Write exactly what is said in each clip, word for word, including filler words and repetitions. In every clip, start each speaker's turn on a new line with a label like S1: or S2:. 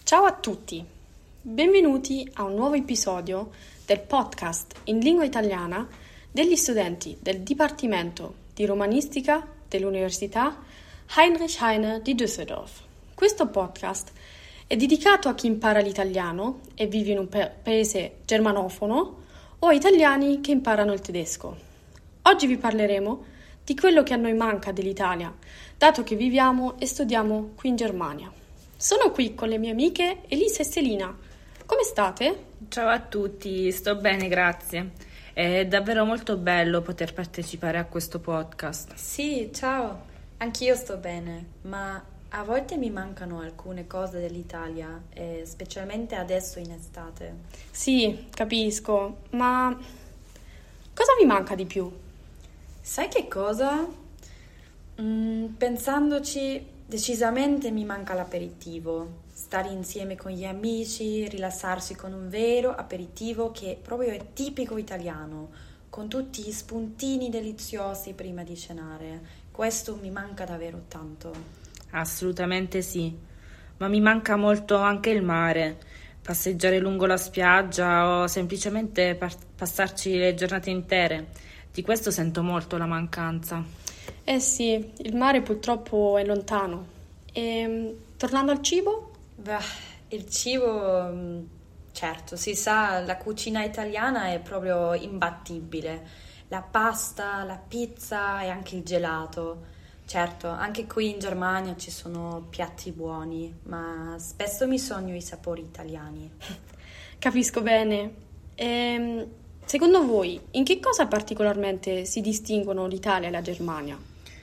S1: Ciao a tutti, benvenuti a un nuovo episodio del podcast in lingua italiana degli studenti del Dipartimento di Romanistica dell'Università Heinrich Heine di Düsseldorf. Questo podcast è dedicato a chi impara l'italiano e vive in un pa- paese germanofono o a italiani che imparano il tedesco. Oggi vi parleremo di quello che a noi manca dell'Italia, dato che viviamo e studiamo qui in Germania. Sono qui con le mie amiche Elisa e Selina. Come state?
S2: Ciao a tutti, sto bene, grazie. È davvero molto bello poter partecipare a questo podcast.
S3: Sì, ciao, anch'io sto bene, ma a volte mi mancano alcune cose dell'Italia, e specialmente adesso in estate.
S1: Sì, capisco, ma cosa vi manca di più?
S3: Sai che cosa? Mm, pensandoci, decisamente mi manca l'aperitivo. Stare insieme con gli amici, rilassarsi con un vero aperitivo che proprio è tipico italiano, con tutti gli spuntini deliziosi prima di cenare. Questo mi manca davvero tanto.
S2: Assolutamente sì, ma mi manca molto anche il mare. Passeggiare lungo la spiaggia o semplicemente par- passarci le giornate intere. Di questo sento molto la mancanza.
S1: Eh sì, il mare purtroppo è lontano. E tornando al cibo?
S3: Beh, il cibo, mm, certo, si sa, la cucina italiana è proprio imbattibile. La pasta, la pizza e anche il gelato. Certo, anche qui in Germania ci sono piatti buoni, ma spesso mi sogno i sapori italiani.
S1: Capisco bene. Ehm, secondo voi, in che cosa particolarmente si distinguono l'Italia e la Germania?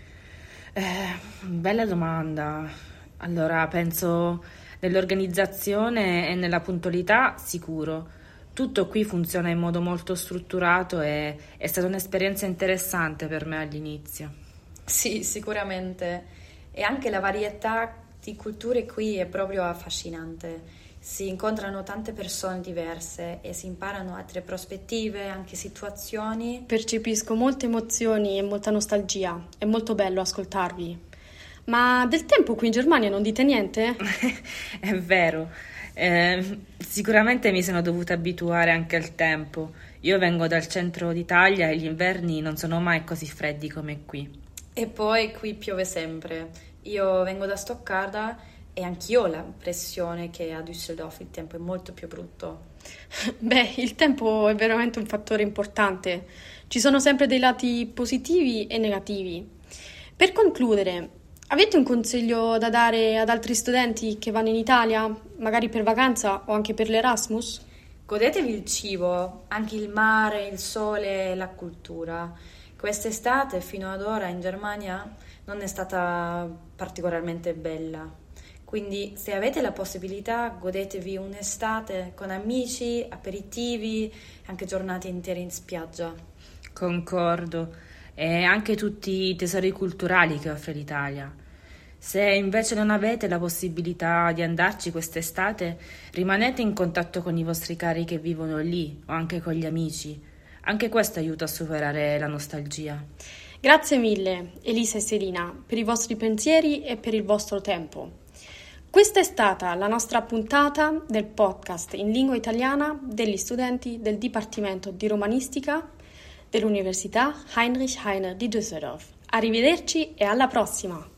S2: Eh, bella domanda. Allora, penso nell'organizzazione e nella puntualità, sicuro. Tutto qui funziona in modo molto strutturato e è stata un'esperienza interessante per me all'inizio.
S3: Sì, sicuramente. E anche la varietà di culture qui è proprio affascinante. Si incontrano tante persone diverse e si imparano altre prospettive, anche situazioni.
S1: Percepisco molte emozioni e molta nostalgia. È molto bello ascoltarvi. Ma del tempo qui in Germania non dite niente?
S2: È vero. Eh, sicuramente mi sono dovuta abituare anche al tempo. Io vengo dal centro d'Italia e gli inverni non sono mai così freddi come qui.
S3: E poi qui piove sempre. Io vengo da Stoccarda e anch'io ho l'impressione che a Düsseldorf il tempo è molto più brutto.
S1: Beh, il tempo è veramente un fattore importante. Ci sono sempre dei lati positivi e negativi. Per concludere, avete un consiglio da dare ad altri studenti che vanno in Italia, magari per vacanza o anche per l'Erasmus?
S3: Godetevi il cibo, anche il mare, il sole e la cultura. Quest'estate fino ad ora in Germania non è stata particolarmente bella. Quindi se avete la possibilità godetevi un'estate con amici, aperitivi, anche giornate intere in spiaggia.
S2: Concordo. E anche tutti i tesori culturali che offre l'Italia. Se invece non avete la possibilità di andarci quest'estate, rimanete in contatto con i vostri cari che vivono lì o anche con gli amici. Anche questo aiuta a superare la nostalgia.
S1: Grazie mille, Elisa e Selina, per i vostri pensieri e per il vostro tempo. Questa è stata la nostra puntata del podcast in lingua italiana degli studenti del Dipartimento di Romanistica dell'Università Heinrich Heine di Düsseldorf. Arrivederci e alla prossima!